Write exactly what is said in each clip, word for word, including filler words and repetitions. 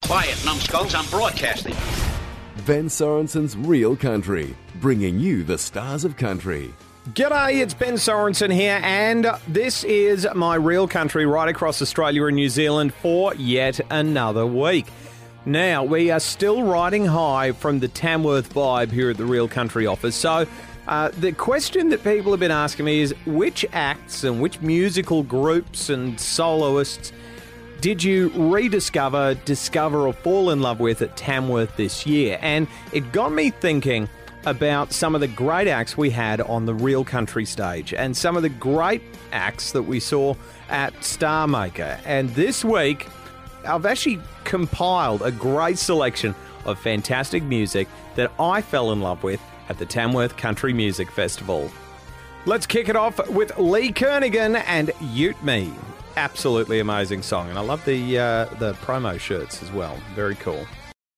Play it, numbskulls. I'm broadcasting. Ben Sorensen's Real Country, bringing you the stars of country. G'day, it's Ben Sorensen here, and this is my Real Country right across Australia and New Zealand for yet another week. Now, we are still riding high from the Tamworth vibe here at the Real Country office, so uh, the question that people have been asking me is which acts and which musical groups and soloists did you rediscover, discover or fall in love with at Tamworth this year? And it got me thinking about some of the great acts we had on the Real Country stage and some of the great acts that we saw at Star Maker. And this week, I've actually compiled a great selection of fantastic music that I fell in love with at the Tamworth Country Music Festival. Let's kick it off with Lee Kernaghan and Ute Me. Absolutely amazing song, and I love the uh, the promo shirts as well. Very cool.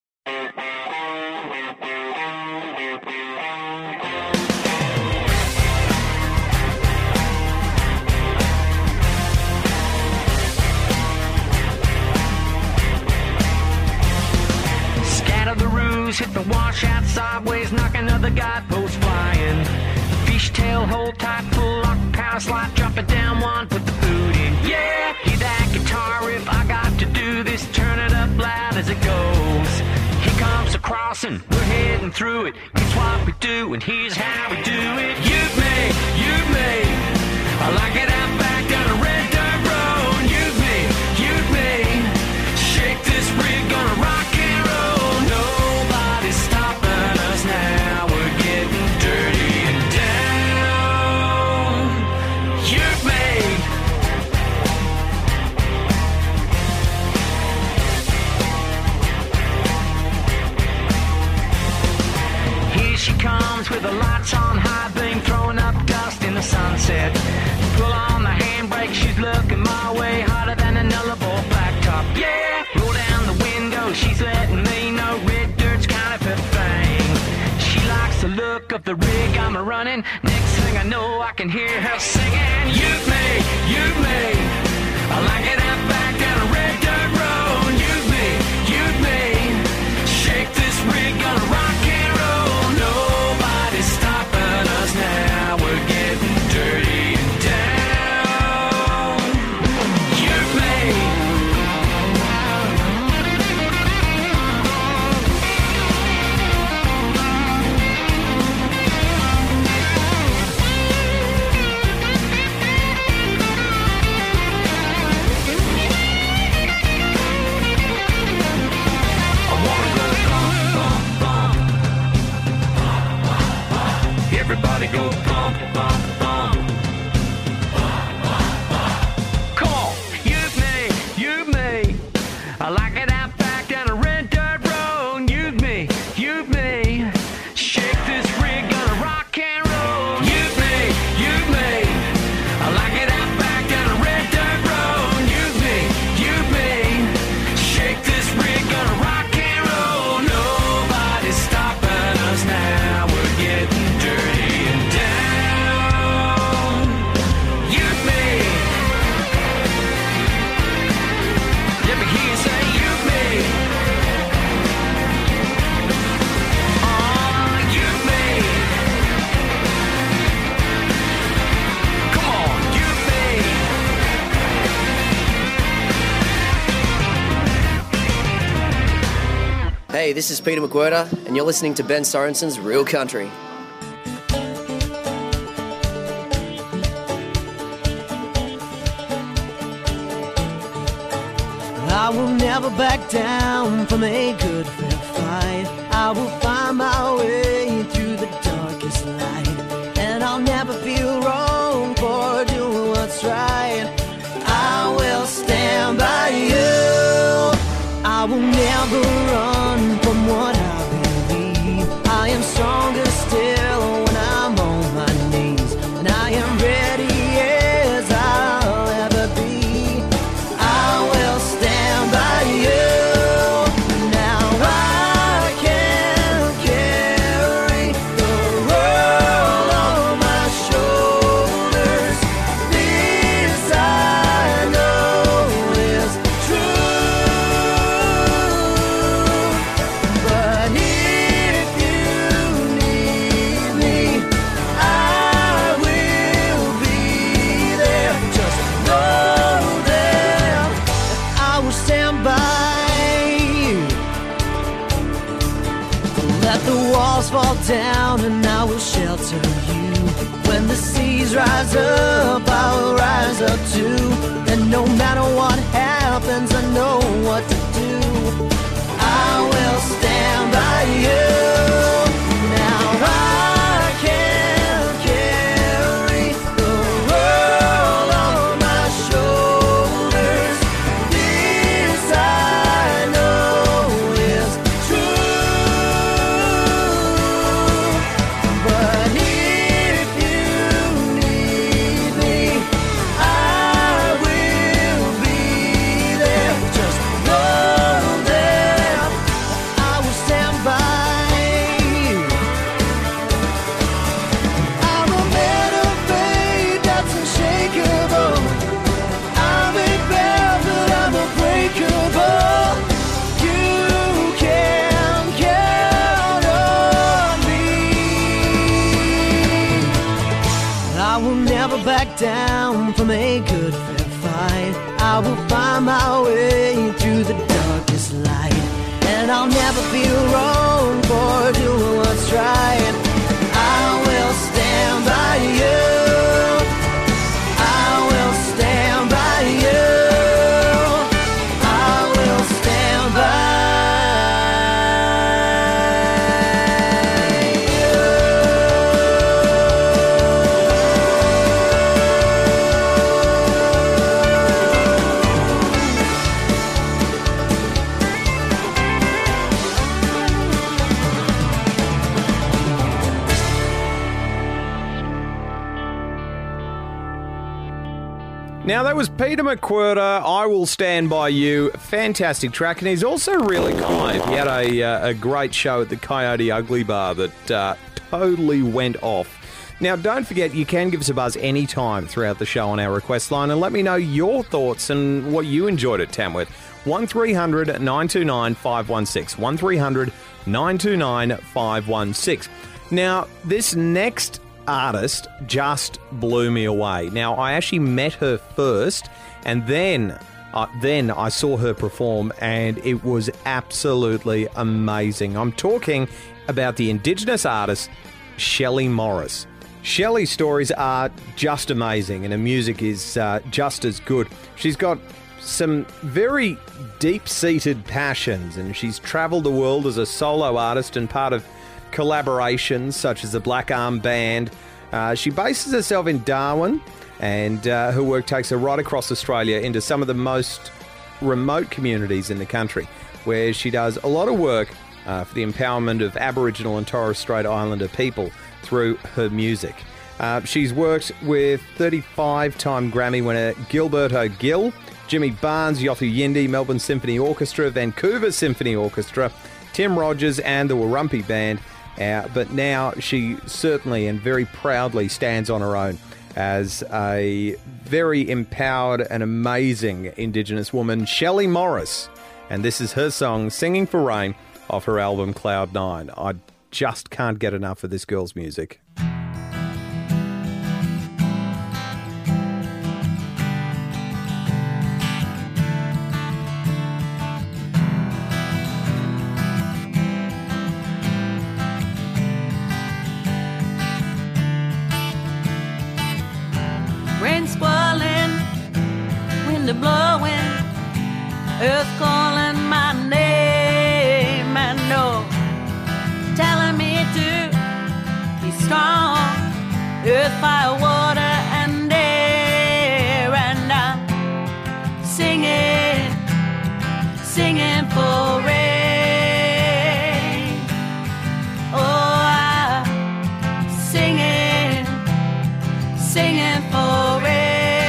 Scatter the ruse, hit the washout sideways, knock another guidepost flying. Fishtail, hold tight, pull lock, power slide, drop it down one, put the boot in. Yeah, hear that guitar riff, I got to do this, turn it up loud as it goes. Here comes the crossing, we're heading through it, it's what we do, and here's how we do it. You me, you me, I like it out back down a red dirt road. You me, you me, shake this rig, gonna rock and roll. Nobody's stopping us now, we're getting dirty and down. You me. She comes with the lights on high beam, throwing up dust in the sunset. Pull on the handbrake, she's looking my way, hotter than an elbow blacktop. Yeah, roll down the window, she's letting me know red dirt's kind of her thing. She likes the look of the rig I'm a running. Next thing I know, I can hear her singing. You me, you me, I like it out back down a red dirt road. You me, you me, shake this rig, gonna rock and roll. Nobody's stopping us now, we're getting dirty and down. You me. I wanna go bump, bump, bump. Everybody go bump, bump, bump. Come on, you me, you me. I like it out back down a red dirt road. You me, you me. Shake this rig, gonna rock and roll. You me, you me. I like it out back down a red dirt road. You me, you me. Shake this rig, gonna rock and roll. Nobody's stopping us now, we're getting dirty and down. You me. Let me hear you say you me. Oh, you me. Come on, you me. Hey, this is Peter McWhirter, and you're listening to Ben Sorensen's Real Country. I will never back down from a good fair fight. I will find my way through the darkest light, and I'll never feel wrong for doing what's right. I will stand by you. I will never run from what I believe. I am stronger still when I'm on my knees, and I am ready as I'll ever be. I will stand by you. Now I can carry the world on my shoulders. This I know is true. walls fall down and I will shelter you. When the seas rise up, I will rise up too. And no matter what happens, I know what to do. I will stand by you. Now I can carry the world on my shoulders. This I know is true. But if you need me, I will be there. Just know that I will stand by you. I'm a man of faith that's unshakable. I'm a bear, but I'm unbreakable. You can count on me. I will never back down from a good fair fight. I will find my way through the darkest light. And I'll never feel wrong for doing what's right. I will stand by you. I will stand by you. I will stand by Now, that was Peter McWhirter, I Will Stand By You. Fantastic track, and he's also really kind. He had a, uh, a great show at the Coyote Ugly Bar that uh, totally went off. Now, don't forget, you can give us a buzz anytime throughout the show on our request line and let me know your thoughts and what you enjoyed at Tamworth. one three hundred nine two nine five one six. one three hundred nine two nine five one six. Now, this next artist just blew me away. Now, I actually met her first, and then uh, then I saw her perform, and it was absolutely amazing. I'm talking about the Indigenous artist, Shelley Morris. Shelley's stories are just amazing, and her music is uh, just as good. She's got some very deep-seated passions, and she's travelled the world as a solo artist and part of collaborations such as the Black Arm Band. Uh, she bases herself in Darwin, and uh, her work takes her right across Australia into some of the most remote communities in the country, where she does a lot of work uh, for the empowerment of Aboriginal and Torres Strait Islander people through her music. Uh, she's worked with thirty-five-time Grammy winner Gilberto Gil, Jimmy Barnes, Yothu Yindi, Melbourne Symphony Orchestra, Vancouver Symphony Orchestra, Tim Rogers and the Warumpi Band. Uh, but now she certainly and very proudly stands on her own as a very empowered and amazing Indigenous woman, Shelley Morris. And this is her song, Singing for Rain, off her album Cloud Nine. I just can't get enough of this girl's music. Rain swirling, wind blowing, earth calling my name, and no, telling me to be strong. Earth, fire, water, and air, and I'm singing, singing for rain. Oh, I'm singing, singing for rain.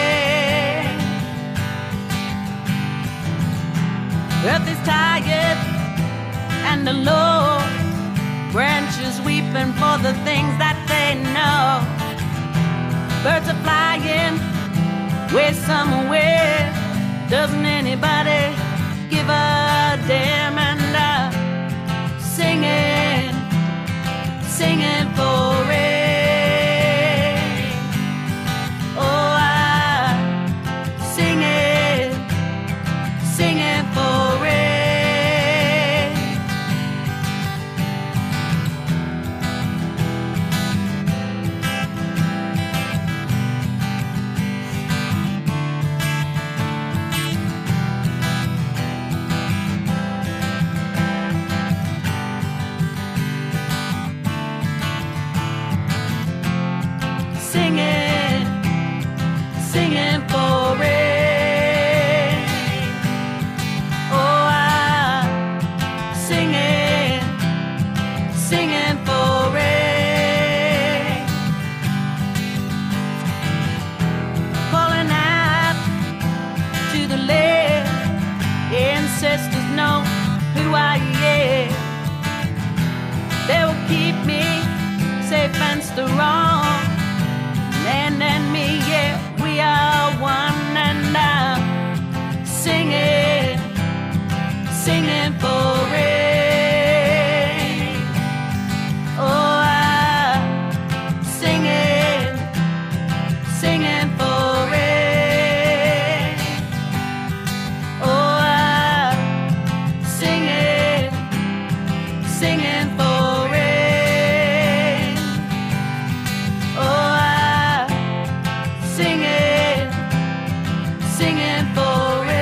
Earth is tired and alone, branches weeping for the things that they know. Birds are flying way somewhere. Doesn't anybody give a damn? And I'm singing, singing for rain. Oh, I'm singing, singing for rain. singing for rain. Oh, I'm singing, singing for rain. Oh, I'm singing, singing for rain. Oh, I'm singing, singing for rain.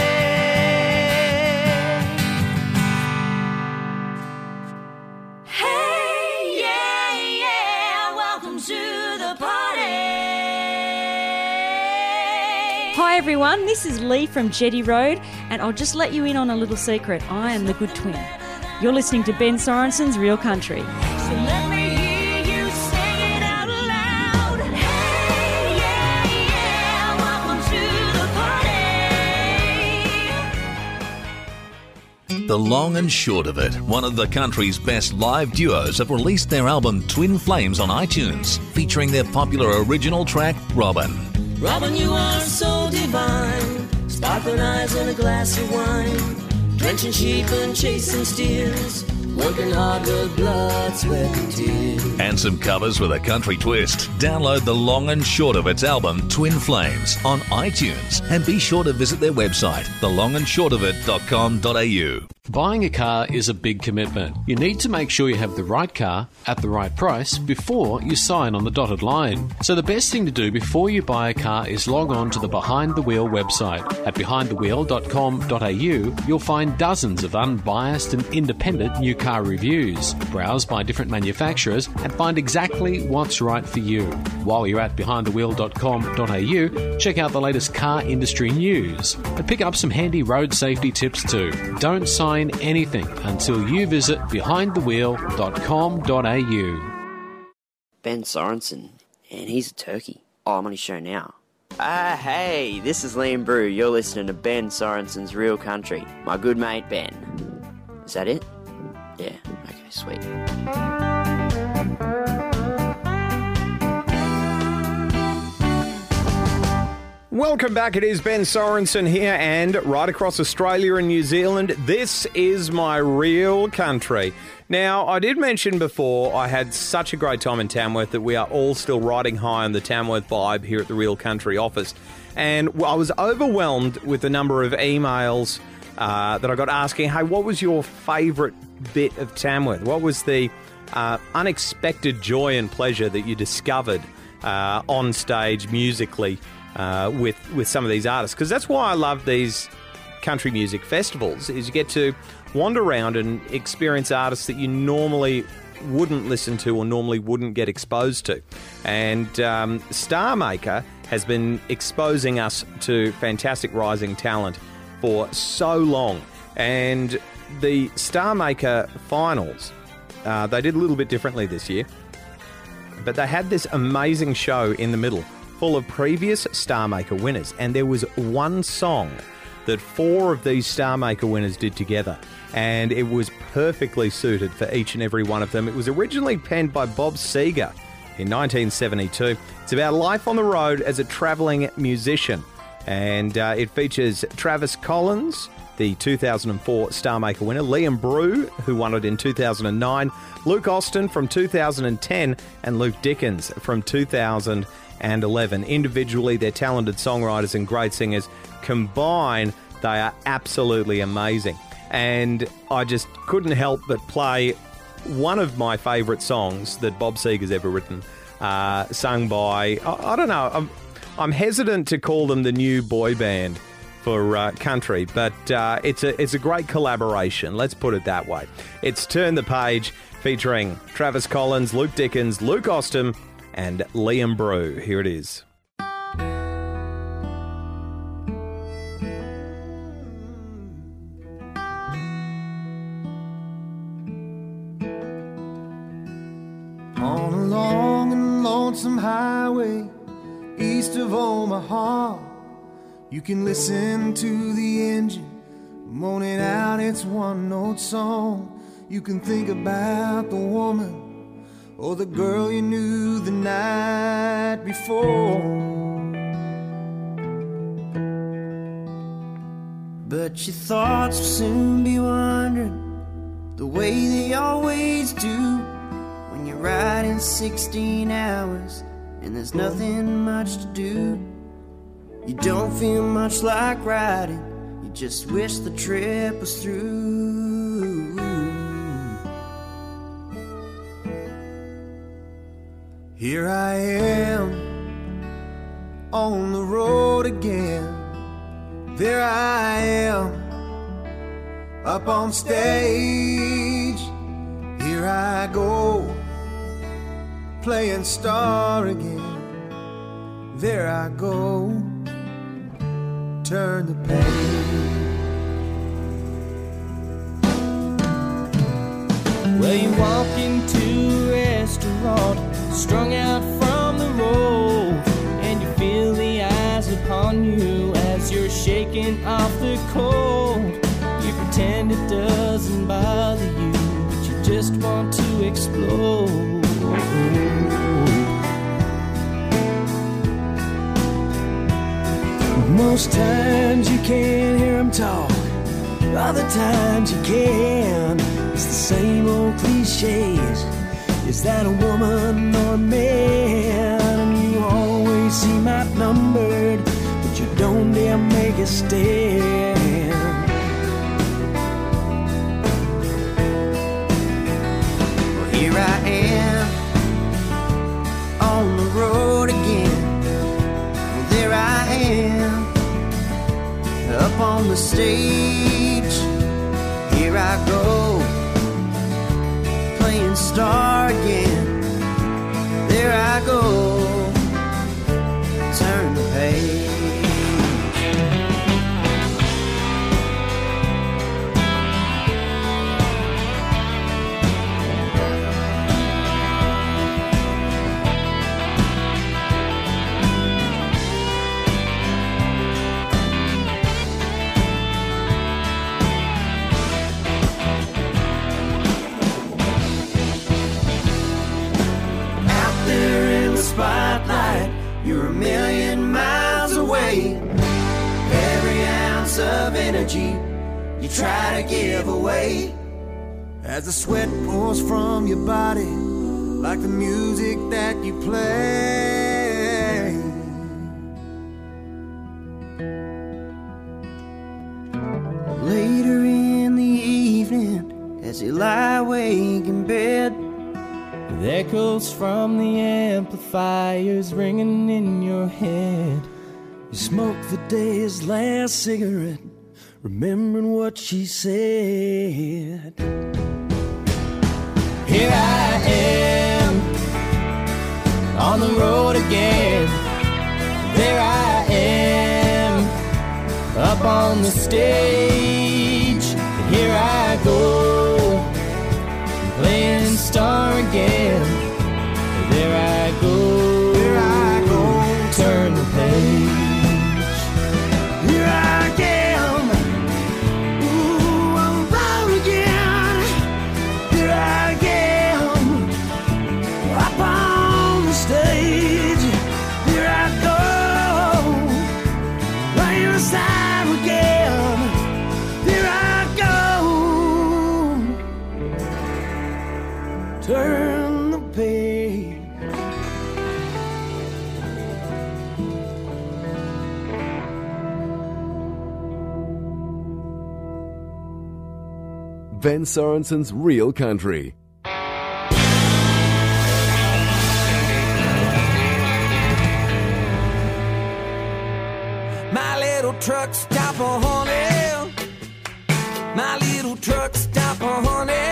Hey, yeah, yeah, welcome to the party. Hi everyone, this is Lee from Jetty Road, and I'll just let you in on a little secret. I am the good twin. You're listening to Ben Sorensen's Real Country. So let me hear you sing it out loud. Hey, yeah, yeah, welcome to the party. The long and short of it, one of the country's best live duos have released their album Twin Flames on iTunes, featuring their popular original track, Robin. Robin, you are so divine. Sparkling eyes and a glass of wine. Drenching sheep and chasing steers. Working hard with blood, sweat and tears. And some covers with a country twist. Download the long and short of its album, Twin Flames, on iTunes. And be sure to visit their website, the long and short of it dot com dot a u. Buying a car is a big commitment. You need to make sure you have the right car at the right price before you sign on the dotted line. So the best thing to do before you buy a car is log on to the Behind the Wheel website. At behind the wheel dot com dot a u, you'll find dozens of unbiased and independent new car reviews. Browse by different manufacturers and find exactly what's right for you. While you're at behind the wheel dot com dot a u, check out the latest car industry news and pick up some handy road safety tips too. Don't sign anything until you visit behind the wheel dot com dot a u. Ben Sorensen, and he's a turkey. Oh, I'm on his show now. Ah, hey, this is Liam Brew. You're listening to Ben Sorensen's Real Country. My good mate, Ben. Is that it? Yeah, okay, sweet. Welcome back. It is Ben Sorensen here, and right across Australia and New Zealand, this is my real country. Now, I did mention before I had such a great time in Tamworth that we are all still riding high on the Tamworth vibe here at the Real Country office. And I was overwhelmed with the number of emails uh, that I got asking, hey, what was your favourite bit of Tamworth? What was the uh, unexpected joy and pleasure that you discovered uh, on stage musically Uh, with with some of these artists? Because that's why I love these country music festivals, is you get to wander around and experience artists that you normally wouldn't listen to or normally wouldn't get exposed to. And um, Star Maker has been exposing us to fantastic rising talent for so long. And the Star Maker finals, uh, they did a little bit differently this year, but they had this amazing show in the middle full of previous Star Maker winners, and there was one song that four of these Star Maker winners did together, and it was perfectly suited for each and every one of them. It was originally penned by Bob Seger in nineteen seventy-two. It's about life on the road as a travelling musician, and uh, it features Travis Collins, the two thousand four Star Maker winner, Liam Brew, who won it in two thousand nine, Luke Austin from two thousand ten, and Luke Dickens from two thousand eleven. Individually, they're talented songwriters and great singers. Combined, they are absolutely amazing. And I just couldn't help but play one of my favourite songs that Bob Seger's ever written, uh, sung by, I, I don't know, I'm, I'm hesitant to call them the new boy band for uh, country, but uh, it's a it's a great collaboration, let's put it that way. It's Turn the Page, featuring Travis Collins, Luke Dickens, Luke Austin, and Liam Brew. Here it is. On a long and lonesome highway east of Omaha, you can listen to the engine moaning out its one-note song. You can think about the woman or the girl you knew the night before. But your thoughts will soon be wandering the way they always do when you're riding sixteen hours and there's nothing much to do. You don't feel much like riding, you just wish the trip was through. Here I am on the road again. There I am up on stage. Here I go playing star again. There I go, turn the page. Well, you walk into a restaurant, strung out from the road, and you feel the eyes upon you as you're shaking off the cold. You pretend it doesn't bother you, but you just want to explode. Most times you can't hear them talk, other times you can. It's the same old cliches. Is that a woman or a man? And you always seem outnumbered, but you don't dare make a stand. Well, here I am on the road again. Well, there I am up on the stage. Here I go playing star again. There I go, turn the page. Spotlight, you're a million miles away. Every ounce of energy you try to give away, as the sweat pours from your body like the music that you play. Later in the evening, as you lie awake in bed, with echoes from the amplifiers ringing in your head. You smoke the day's last cigarette, remembering what she said. Here I am on the road again. There I am up on the stage. Here I go playing star again. There I go, there I go, turn the page. Here I am, ooh, I'm proud again. Here I am, up on the stage. Here I go, playing the star again. Here I go, turn the page. Ben Sorensen's Real Country. My little truck stop a honey. My little truck stop a honey.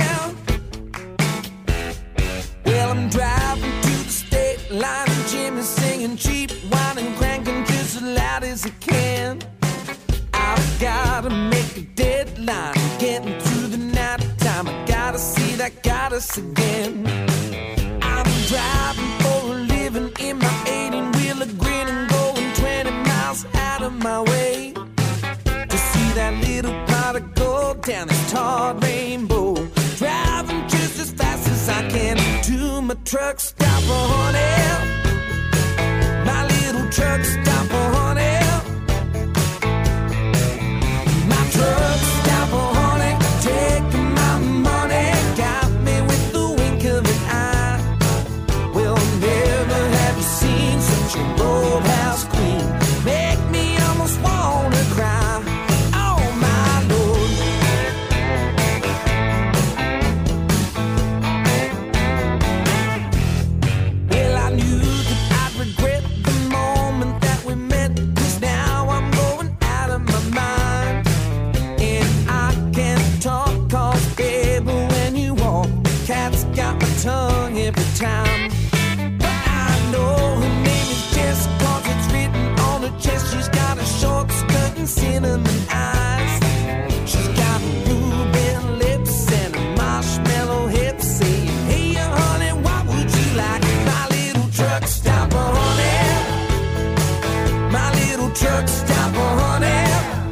Well, I'm driving to the state line and Jimmy's singing cheap wine and cranking just as loud as I can. I've gotta make a deadline, getting through the night time. I gotta see that goddess again. I'm driving for a living in my eighteen-wheeler, grinning, going twenty miles out of my way to see that little pot of gold down this tarred rainbow. Driving just as fast as I can to my truck stop, oh honey. My little truck stop, oh honey. My truck tongue every time. But I know her name is Jess, cause it's written on her chest. She's got a short skirt and cinnamon eyes. She's got blueberry lips and a marshmallow hips. Saying, hey, honey, what would you like? My little truck stopper, honey. My little truck stopper, honey.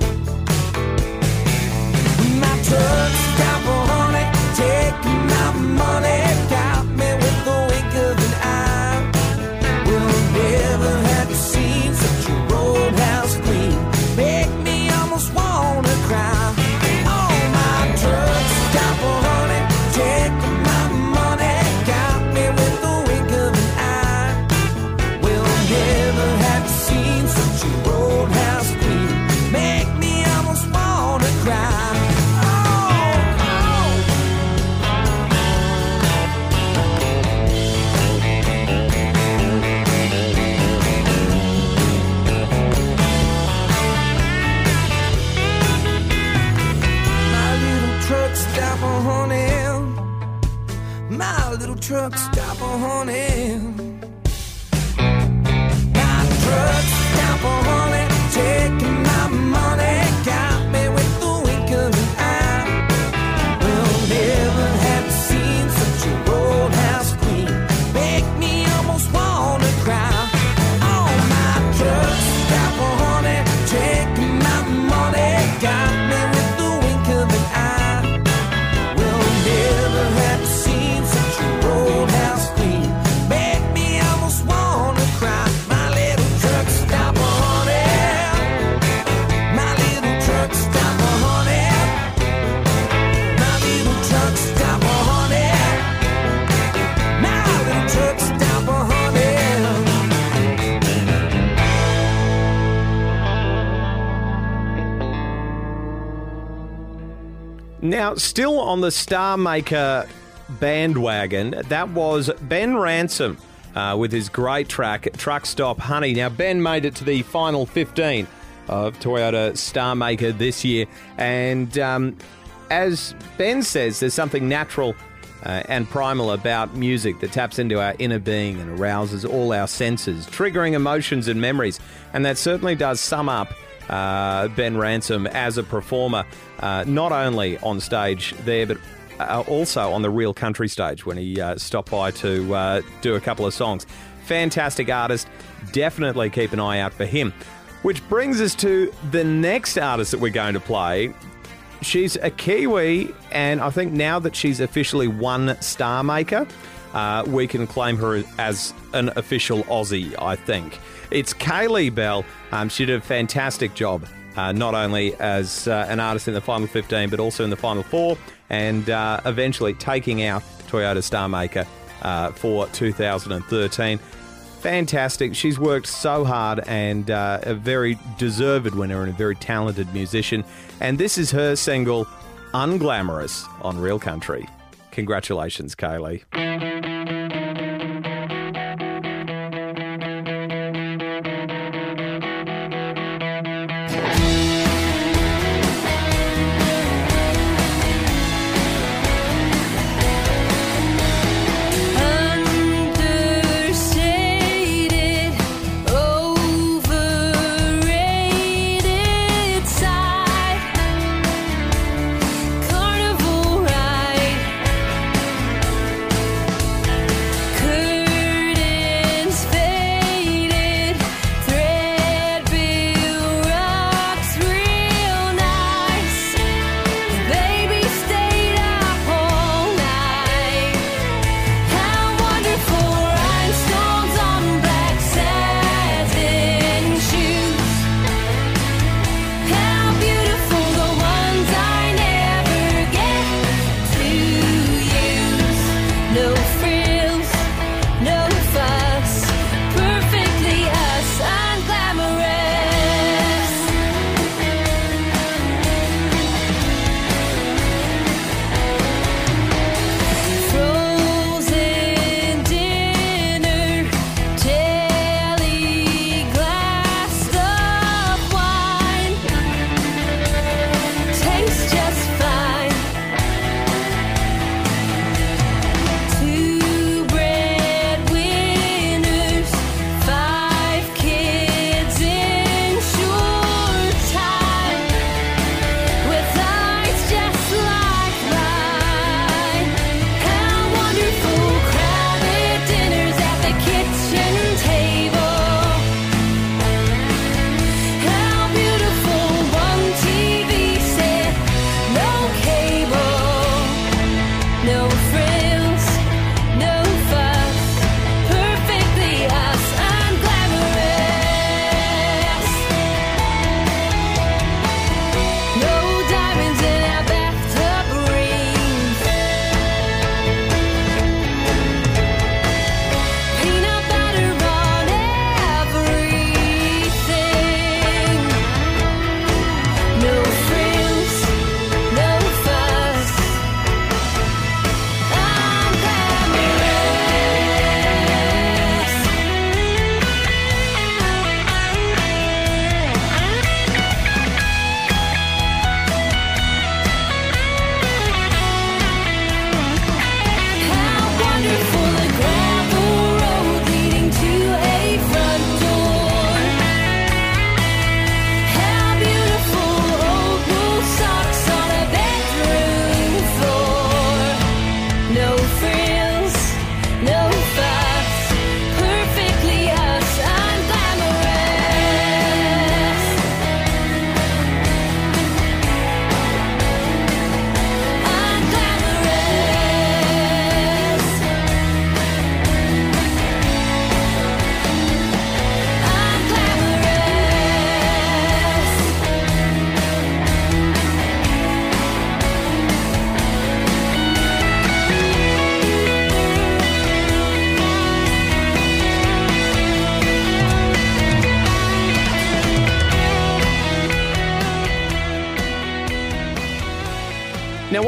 My truck stopper, honey. Take my money. Got me with the wink of an eye. We'll never have seen such a roadhouse queen. Make me almost wanna cry. Oh, my truck stopper, honey. Take my money. Got me with the wink of an eye. We'll never have seen such a roadhouse queen. Make me almost wanna cry. My little truck stopper, honey. My truck stopper, honey. Taking my money. Got me with the wink of an eye. We'll never have seen such a roadhouse queen. Make me almost wanna cry. Oh, my truck stopper, honey. Taking my money. Got me with the wink of an eye. We'll never have seen such a roadhouse queen. Make me almost wanna cry. My little truck stopper, honey. My little truck stopper, honey. My little truck stopper, honey. My little truck stopper, honey. Now, still on the Star Maker bandwagon, that was Ben Ransom uh, with his great track, Truck Stop Honey. Now, Ben made it to the final fifteen of Toyota Star Maker this year, and um, as Ben says, there's something natural uh, and primal about music that taps into our inner being and arouses all our senses, triggering emotions and memories, and that certainly does sum up Uh, Ben Ransom as a performer, uh, not only on stage there, but uh, also on the Real Country stage when he uh, stopped by to uh, do a couple of songs. Fantastic artist. Definitely keep an eye out for him. Which brings us to the next artist that we're going to play. She's a Kiwi, and I think now that she's officially one Star Maker, uh, we can claim her as an official Aussie, I think. It's Kaylee Bell. Um, she did a fantastic job, uh, not only as uh, an artist in the final fifteen, but also in the final four, and uh, eventually taking out Toyota Star Maker uh, for two thousand thirteen. Fantastic. She's worked so hard, and uh, a very deserved winner and a very talented musician. And this is her single, Unglamorous, on Real Country. Congratulations, Kaylee. Carnival ride.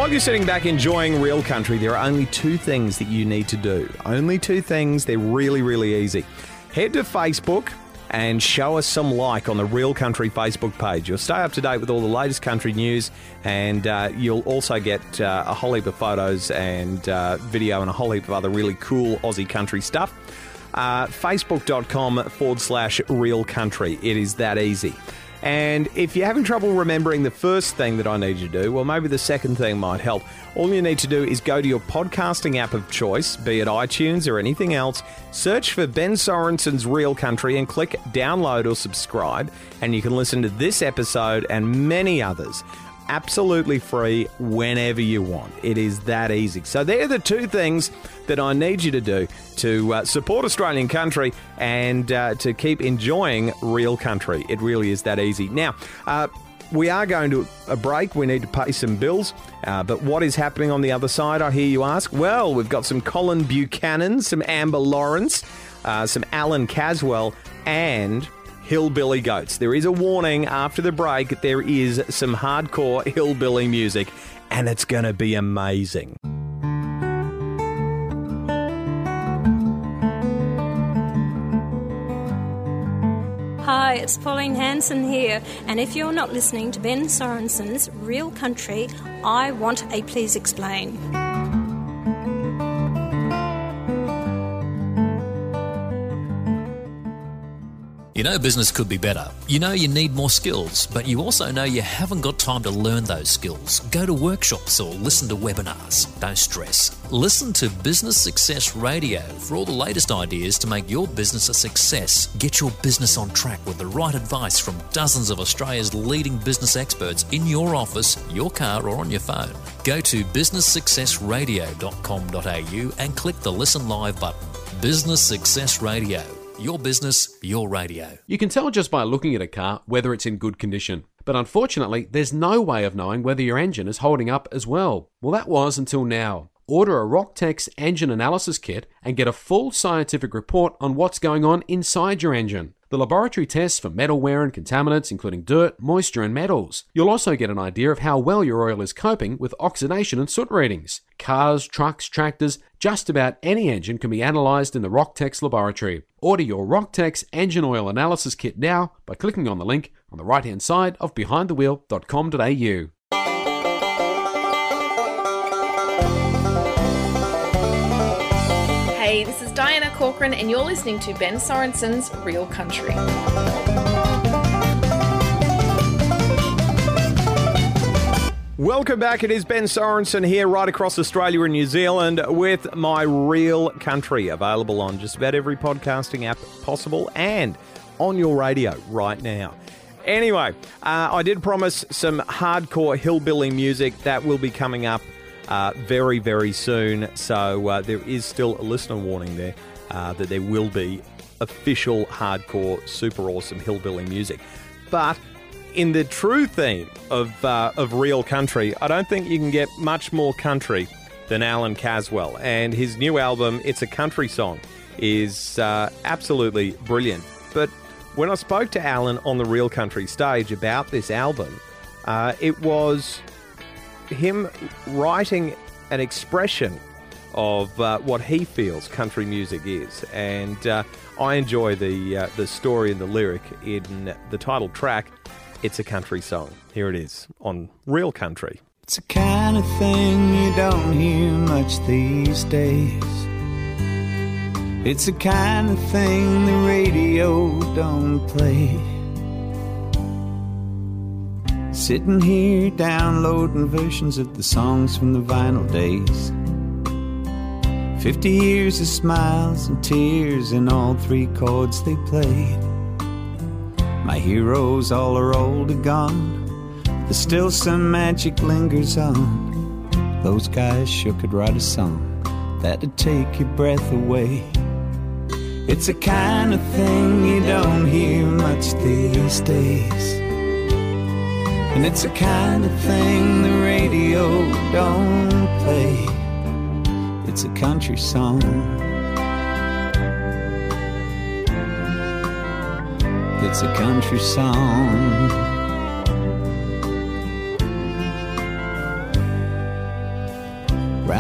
while you're sitting back enjoying Real Country, there are only two things that you need to do. Only two things. They're really, really easy. Head to Facebook and show us some like on the Real Country Facebook page. You'll stay up to date with all the latest country news, and uh, you'll also get uh, a whole heap of photos and uh, video and a whole heap of other really cool Aussie country stuff. Uh, Facebook.com forward slash Real Country. It is that easy. And if you're having trouble remembering the first thing that I need you to do, well, maybe the second thing might help. All you need to do is go to your podcasting app of choice, be it iTunes or anything else, search for Ben Sorensen's Real Country and click download or subscribe, and you can listen to this episode and many others absolutely free whenever you want. It is that easy. So they're the two things that I need you to do to uh, support Australian country and uh, to keep enjoying Real Country. It really is that easy. Now, uh, we are going to a break. We need to pay some bills. Uh, but what is happening on the other side, I hear you ask? Well, we've got some Colin Buchanan, some Amber Lawrence, uh, some Alan Caswell, and Hillbilly Goats. There is a warning after the break. There is some hardcore hillbilly music, and it's going to be amazing. Hi, it's Pauline Hanson here, and if you're not listening to Ben Sorensen's Real Country, I want a Please Explain. You know business could be better. You know you need more skills, but you also know you haven't got time to learn those skills. Go to workshops or listen to webinars. Don't stress. Listen to Business Success Radio for all the latest ideas to make your business a success. Get your business on track with the right advice from dozens of Australia's leading business experts in your office, your car or on your phone. Go to business success radio dot com dot a u and click the Listen Live button. Business Success Radio. Your business, your radio. You can tell just by looking at a car whether it's in good condition. But unfortunately, there's no way of knowing whether your engine is holding up as well. Well, that was until now. Order a Rocktex engine analysis kit and get a full scientific report on what's going on inside your engine. The laboratory tests for metal wear and contaminants, including dirt, moisture, and metals. You'll also get an idea of how well your oil is coping with oxidation and soot readings. Cars, trucks, tractors, just about any engine can be analysed in the Rocktex laboratory. Order your Rocktex engine oil analysis kit now by clicking on the link on the right-hand side of behind the wheel dot com dot a u. Hey, this is Diana Corcoran, and you're listening to Ben Sorensen's Real Country. Welcome back. It is Ben Sorensen here, right across Australia and New Zealand, with my Real Country, available on just about every podcasting app possible and on your radio right now. Anyway, uh, I did promise some hardcore hillbilly music that will be coming up Uh, very, very soon. So uh, there is still a listener warning there uh, that there will be official hardcore, super awesome hillbilly music. But in the true theme of uh, of Real Country, I don't think you can get much more country than Alan Caswell. And his new album, It's a Country Song, is uh, absolutely brilliant. But when I spoke to Alan on the Real Country stage about this album, uh, it was him writing an expression of uh, what he feels country music is, and uh, I enjoy the uh, the story and the lyric in the title track, It's a Country Song. Here it is on Real Country. It's the kind of thing you don't hear much these days. It's the kind of thing the radio don't play. Sitting here downloading versions of the songs from the vinyl days. Fifty years of smiles and tears in all three chords they played. My heroes all are old and gone, but still some magic lingers on. Those guys sure could write a song that'd take your breath away. It's the kind of thing you don't hear much these days. And it's the kind of thing the radio don't play. It's a country song. It's a country song.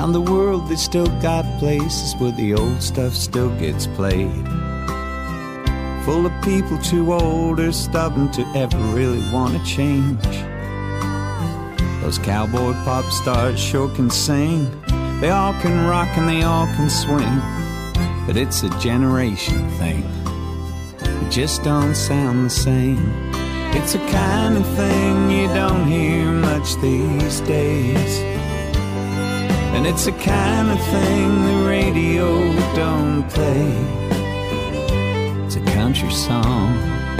Around the world they still got places where the old stuff still gets played. Full of people too old or stubborn to ever really want to change. Those cowboy pop stars sure can sing. They all can rock and they all can swing. But it's a generation thing. It just don't sound the same. It's a kind of thing you don't hear much these days. And it's a kind of thing the radio don't play. It's a country song.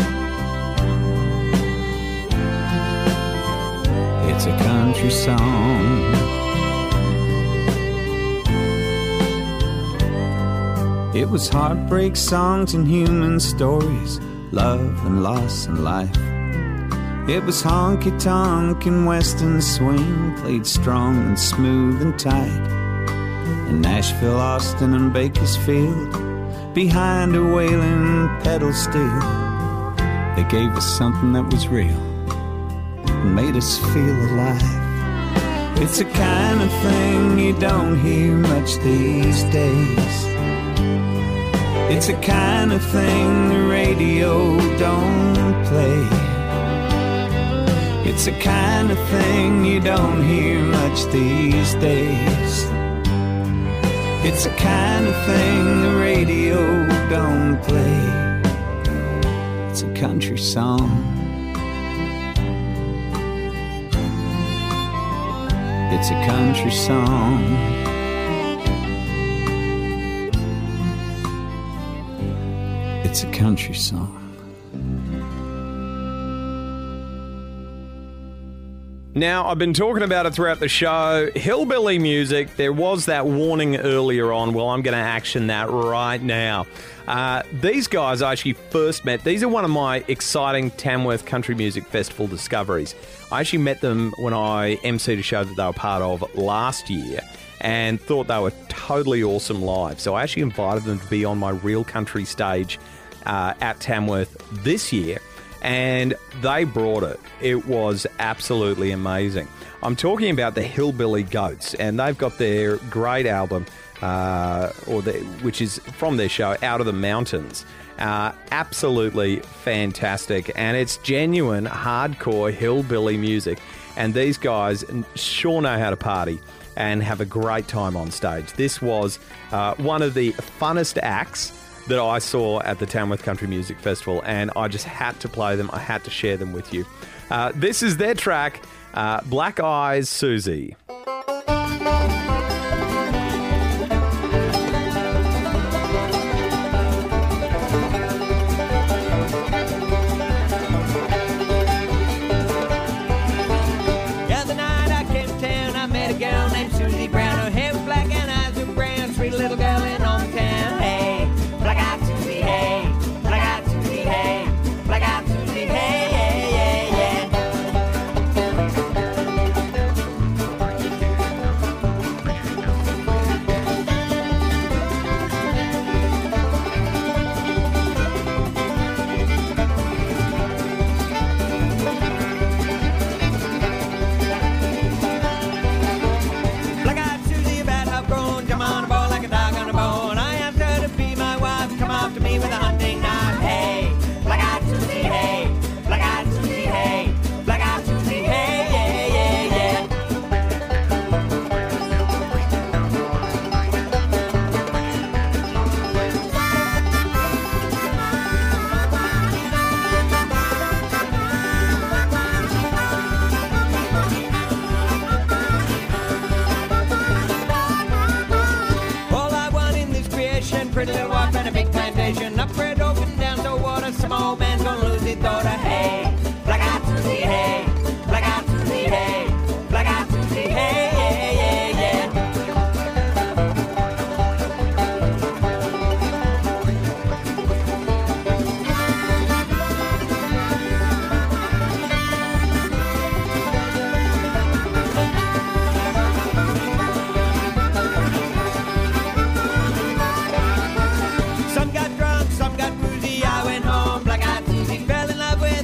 It's a country song. It was heartbreak songs and human stories, love and loss and life. It was honky-tonk and western swing, played strong and smooth and tight. In Nashville, Austin and Bakersfield, behind a wailing pedal steel, they gave us something that was real and made us feel alive. It's a kind of thing you don't hear much these days. It's a kind of thing the radio don't play. It's a kind of thing you don't hear much these days. It's a kind of thing the radio don't play. It's a country song. It's a country song. It's a country song. Now, I've been talking about it throughout the show. Hillbilly music, there was that warning earlier on. Well, I'm going to action that right now. Uh, these guys I actually first met. These are one of my exciting Tamworth Country Music Festival discoveries. I actually met them when I emceed a show that they were part of last year and thought they were totally awesome live. So I actually invited them to be on my Real Country stage uh, at Tamworth this year. And they brought it. It was absolutely amazing. I'm talking about the Hillbilly Goats, and they've got their great album, uh, or the, which is from their show, Out of the Mountains. Uh, absolutely fantastic, and it's genuine hardcore hillbilly music. And these guys sure know how to party and have a great time on stage. This was uh, one of the funnest acts that I saw at the Tamworth Country Music Festival, and I just had to play them. I had to share them with you. Uh, this is their track, uh, Black Eyes Susie. The other night I came to town, I met a girl named Susie Brown. Her hair was black and eyes were brown, sweet little girl in hometown. Hey, black eyed Susie, hey, black eyed Susie, hey, black eyed Susie, hey, yeah, yeah, yeah. Black eyed Susie, about half grown, come on, a boy like a dog on a bone. I asked her to be my wife, come up to me with a hunting knife. Hey, black eyed Susie, hey, black eyed Susie, hey, black eyed Susie, hey, yeah, yeah, yeah. All I want in this creation, pretty little wife and a big plantation. Up red open down to water, some old man's gonna lose his daughter. Hey, black eyed Susie, hey, black eyed Susie, hey, black eyed Susie, hey, yeah, yeah, yeah. Some got drunk, some got woozy. I went home, black eyed Susie fell in love with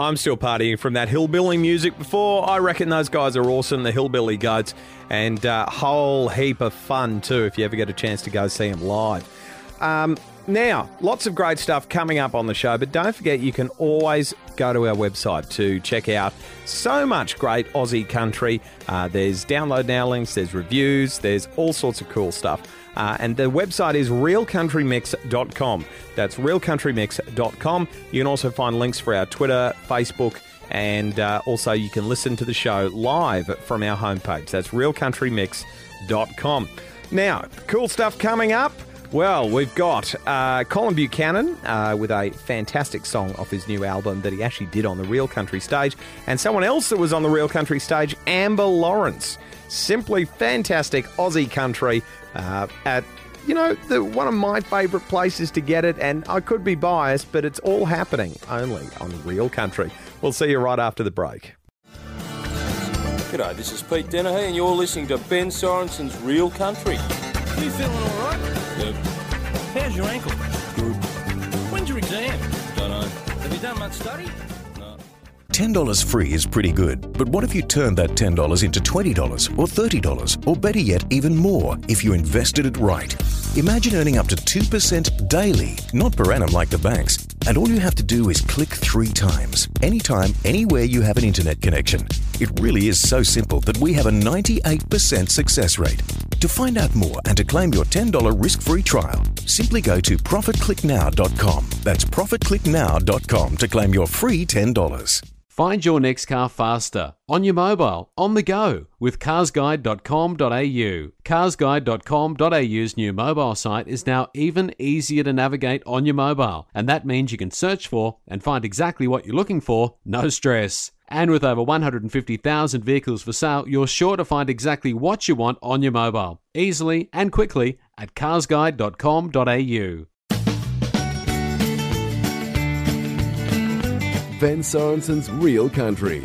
I'm still partying from that hillbilly music before. I reckon those guys are awesome, the Hillbilly Goats, and a uh, whole heap of fun too if you ever get a chance to go see them live. Um, now, lots of great stuff coming up on the show, but don't forget you can always go to our website to check out so much great Aussie country. Uh, there's download now links, there's reviews, there's all sorts of cool stuff. Uh, and the website is real country mix dot com. That's real country mix dot com. You can also find links for our Twitter, Facebook, and uh, also you can listen to the show live from our homepage. That's real country mix dot com. Now, cool stuff coming up. Well, we've got uh, Colin Buchanan uh, with a fantastic song off his new album that he actually did on the Real Country stage. And someone else that was on the Real Country stage, Amber Lawrence. Simply fantastic Aussie country uh, at, you know, the, one of my favourite places to get it. And I could be biased, but it's all happening only on Real Country. We'll see you right after the break. G'day, this is Pete Dennehy and you're listening to Ben Sorenson's Real Country. Are you feeling all right? Yep. How's your ankle? Good. When's your exam? Don't know. Have you done much study? ten dollars free is pretty good, but what if you turned that ten dollars into twenty dollars or thirty dollars, or better yet, even more if you invested it right? Imagine earning up to two percent daily, not per annum like the banks. And all you have to do is click three times, anytime, anywhere you have an internet connection. It really is so simple that we have a ninety-eight percent success rate. To find out more and to claim your ten dollars risk-free trial, simply go to profit click now dot com. That's profit click now dot com to claim your free ten dollars. Find your next car faster, on your mobile, on the go, with cars guide dot com dot a u. cars guide dot com dot a u's new mobile site is now even easier to navigate on your mobile, and that means you can search for and find exactly what you're looking for, no stress. And with over one hundred fifty thousand vehicles for sale, you're sure to find exactly what you want on your mobile, easily and quickly at cars guide dot com dot a u. Ben Sorenson's Real Country.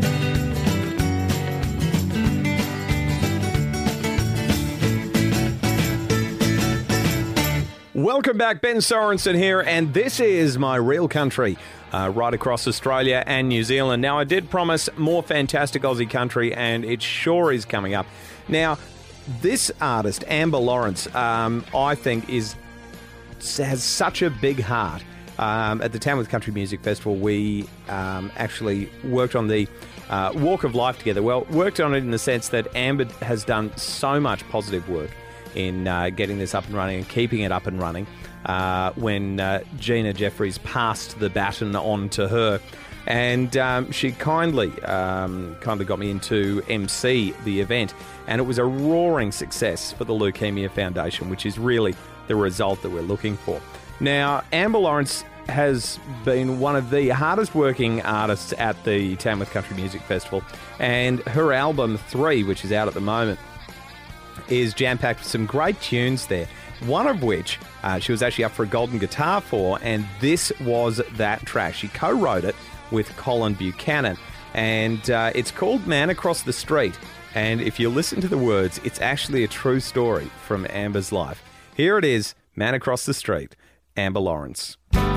Welcome back, Ben Sorensen here, and this is my Real Country, uh, right across Australia and New Zealand. Now, I did promise more fantastic Aussie country, and it sure is coming up. Now, this artist, Amber Lawrence, um, I think is has such a big heart. Um, at the Tamworth Country Music Festival, we um, actually worked on the uh, Walk of Life together. Well, worked on it in the sense that Amber has done so much positive work in uh, getting this up and running and keeping it up and running. Uh, when uh, Gina Jeffries passed the baton on to her, and um, she kindly, um, kindly got me into M C the event, and it was a roaring success for the Leukemia Foundation, which is really the result that we're looking for. Now, Amber Lawrence has been one of the hardest working artists at the Tamworth Country Music Festival, and her album three, which is out at the moment, is jam-packed with some great tunes there, one of which uh, she was actually up for a Golden Guitar for, and this was that track. She co-wrote it with Colin Buchanan, and uh, it's called Man Across the Street, and if you listen to the words, it's actually a true story from Amber's life. Here it is, Man Across the Street, Amber Lawrence.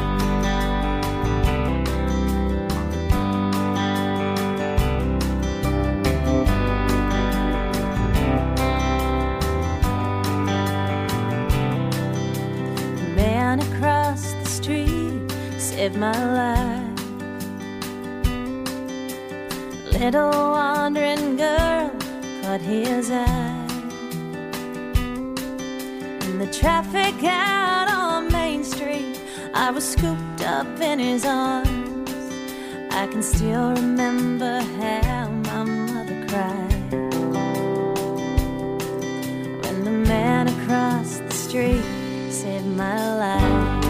Man across the street saved my life. Little wandering girl caught his eye. In the traffic out on Main Street, I was scooped up in his arms. I can still remember how my mother cried when the man across the street saved my life.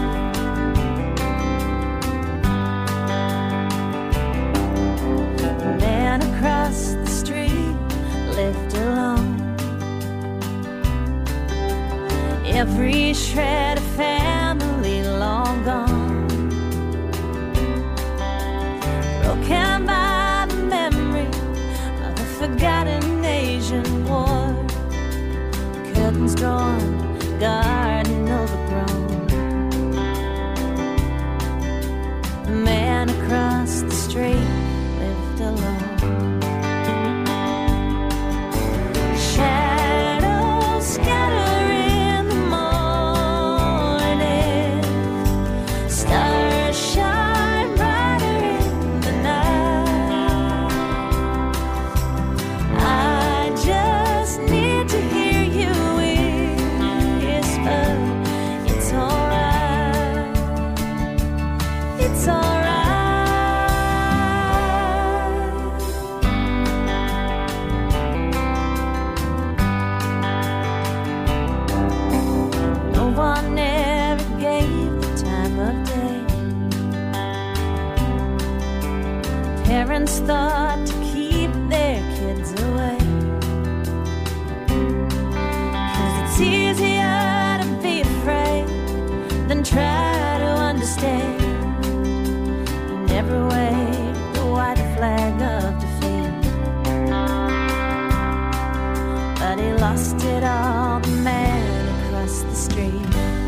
The man across the street lived alone. Every shred of family long gone, broken by the memory of a forgotten Asian war. Curtains drawn, garden overgrown. The man across the lost it all, the man across the street.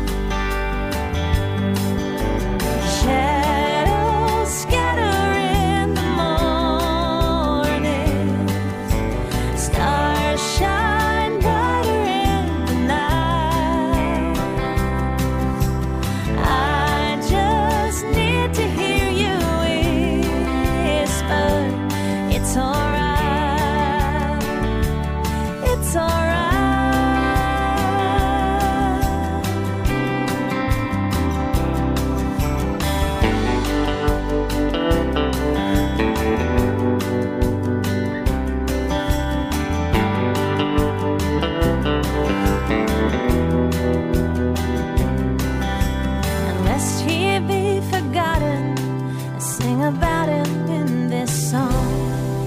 Shadows scatter in the morning, stars shine brighter in the night. I just need to hear you whisper, it's alright, it's alright. Lest he be forgotten, I sing about him in this song.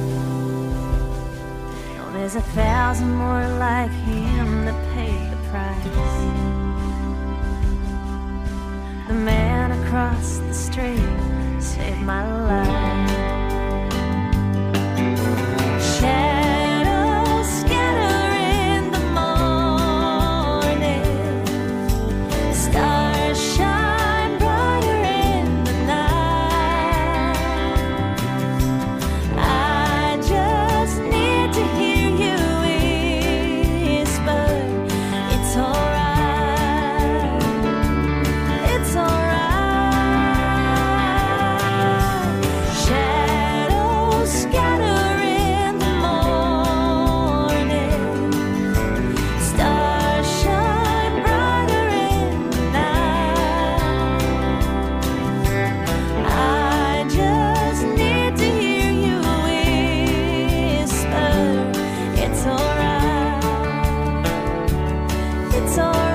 Oh, there's a thousand more like him that paid the price. The man across the street saved my life. Shadows scatter in the morning, stars shine brighter in the night. I just need to hear you whisper, it's alright, it's alright. Shadows scatter in the morning, stars shine brighter in the night. I just need to hear you whisper, it's alright, it's alright.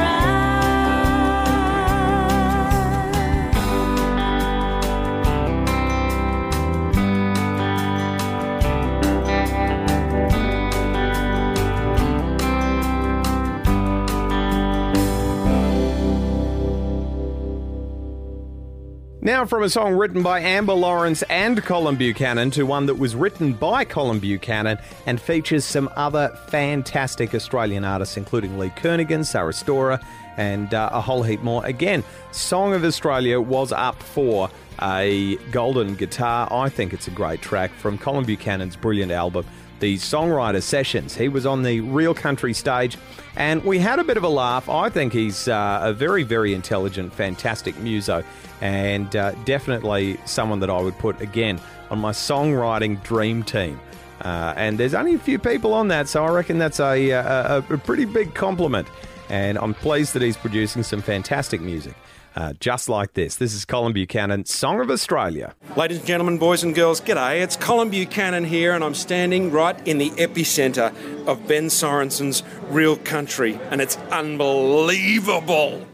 Now from a song written by Amber Lawrence and Colin Buchanan to one that was written by Colin Buchanan and features some other fantastic Australian artists, including Lee Kernaghan, Sarah Storer, and uh, a whole heap more. Again, Song of Australia was up for a Golden Guitar. I think it's a great track from Colin Buchanan's brilliant album, The Songwriter Sessions. He was on the Real Country stage, and we had a bit of a laugh. I think he's uh, a very, very intelligent, fantastic muso, and uh, definitely someone that I would put, again, on my songwriting dream team. Uh, and there's only a few people on that, so I reckon that's a, a, a pretty big compliment. And I'm pleased that he's producing some fantastic music, uh, just like this. This is Colin Buchanan, Song of Australia. Ladies and gentlemen, boys and girls, g'day. It's Colin Buchanan here, and I'm standing right in the epicentre of Ben Sorensen's Real Country, and it's unbelievable.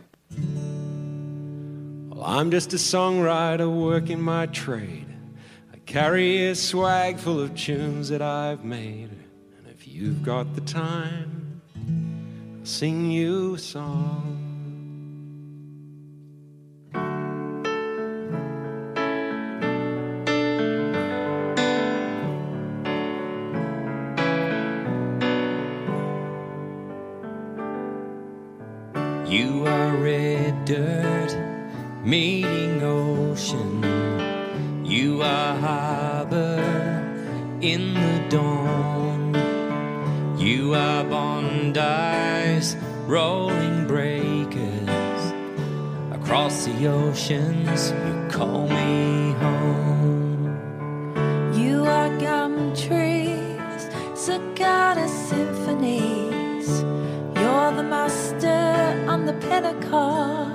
Well, I'm just a songwriter working my trade. I carry a swag full of tunes that I've made, and if you've got the time, I'll sing you a song. You are red dirt meeting ocean. You are harbor in the dawn. You are Bondi's rolling breakers. Across the oceans, you call me home. You are gum trees, cicada symphonies. You're the master on the Pentecost.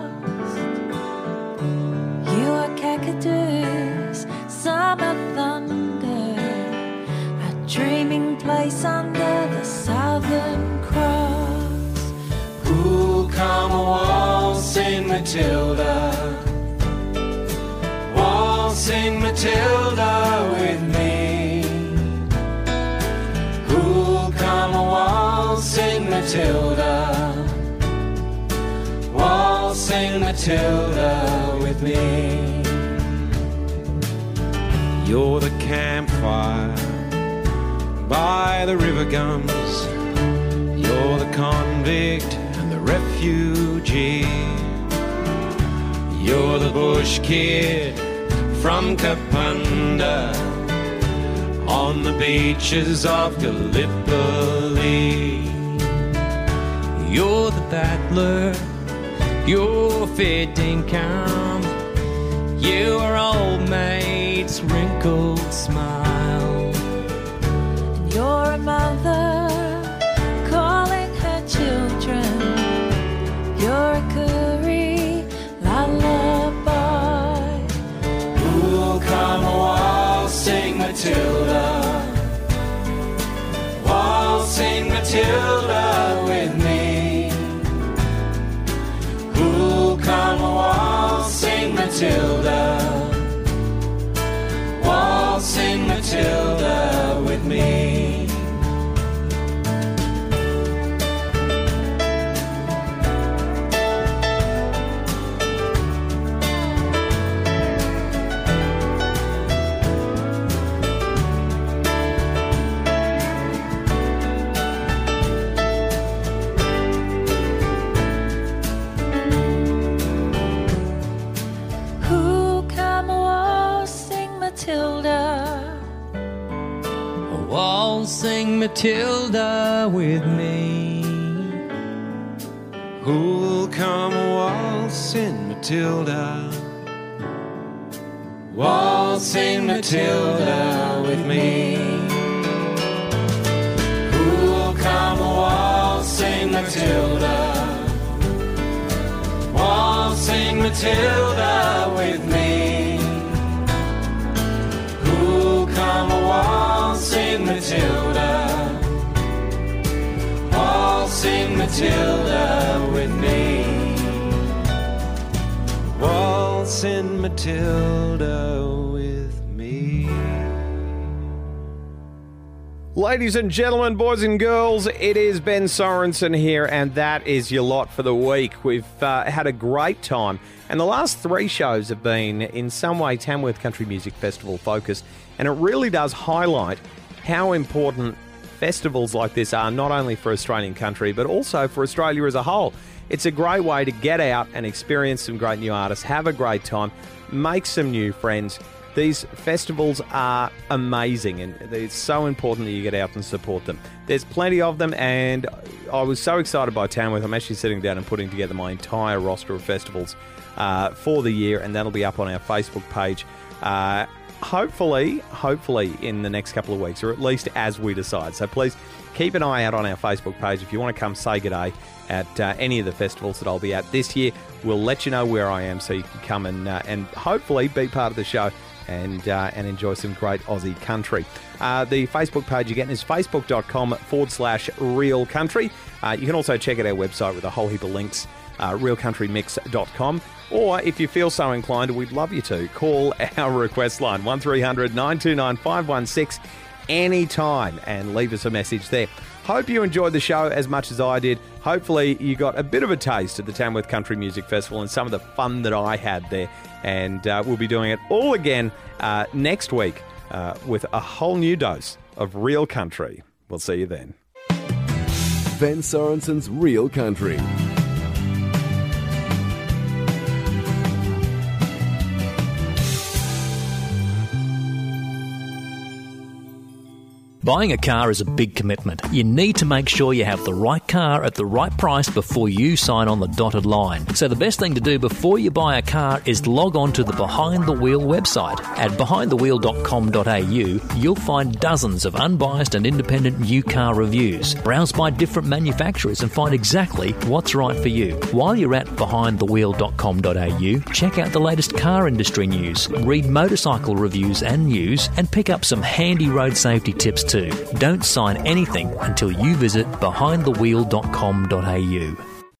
You are cacadus, summer thunder, a dreaming place under the Southern Cross. Who'll come waltzing Matilda? Waltzing Matilda with me. Who'll come waltzing Matilda? Waltzing Matilda with me. You're the campfire by the river gums. You're the convict and the refugee. You're the bush kid from Kapunda on the beaches of Gallipoli. You're the battler, you're fit income. You are old mate's wrinkled smile. You're a mother calling her children. You're a curry lullaby. Who'll come waltzing Matilda, waltzing Matilda with me. Who'll come waltzing Matilda, waltzing Matilda with me. Who come waltzing Matilda? Waltzing Matilda with me. Who'll come waltzing Matilda, waltzing Matilda with me. Who'll come waltzing Matilda, waltzing Matilda with me. Who'll come waltzing Matilda, waltzing Matilda with me. Waltzing Matilda with me. Ladies and gentlemen, boys and girls, it is Ben Sorensen here, and that is your lot for the week. We've uh, had a great time, and the last three shows have been in some way Tamworth Country Music Festival focused, and it really does highlight how important festivals like this are, not only for Australian country, but also for Australia as a whole. It's a great way to get out and experience some great new artists, have a great time, make some new friends. These festivals are amazing, and it's so important that you get out and support them. There's plenty of them, and I was so excited by Tamworth. I'm actually sitting down and putting together my entire roster of festivals uh, for the year, and that'll be up on our Facebook page. Uh, hopefully, hopefully in the next couple of weeks, or at least as we decide. So please keep an eye out on our Facebook page if you want to come say good day at uh, any of the festivals that I'll be at this year. We'll let you know where I am so you can come and uh, and hopefully be part of the show and uh, and enjoy some great Aussie country. Uh, the Facebook page again is facebook.com forward slash real country. Uh, you can also check out our website with a whole heap of links, uh, real country mix dot com. Or if you feel so inclined, we'd love you to call our request line one three hundred nine two nine five one six anytime and leave us a message there. Hope you enjoyed the show as much as I did. Hopefully you got a bit of a taste of the Tamworth Country Music Festival and some of the fun that I had there. And uh, we'll be doing it all again uh, next week uh, with a whole new dose of real country. We'll see you then. Ben Sorensen's Real Country. Buying a car is a big commitment. You need to make sure you have the right car at the right price before you sign on the dotted line. So the best thing to do before you buy a car is log on to the Behind the Wheel website. At behind the wheel dot com dot a u, you'll find dozens of unbiased and independent new car reviews. Browse by different manufacturers and find exactly what's right for you. While you're at behind the wheel dot com dot a u, check out the latest car industry news, read motorcycle reviews and news, and pick up some handy road safety tips too. Don't sign anything until you visit behind the wheel dot com dot a u.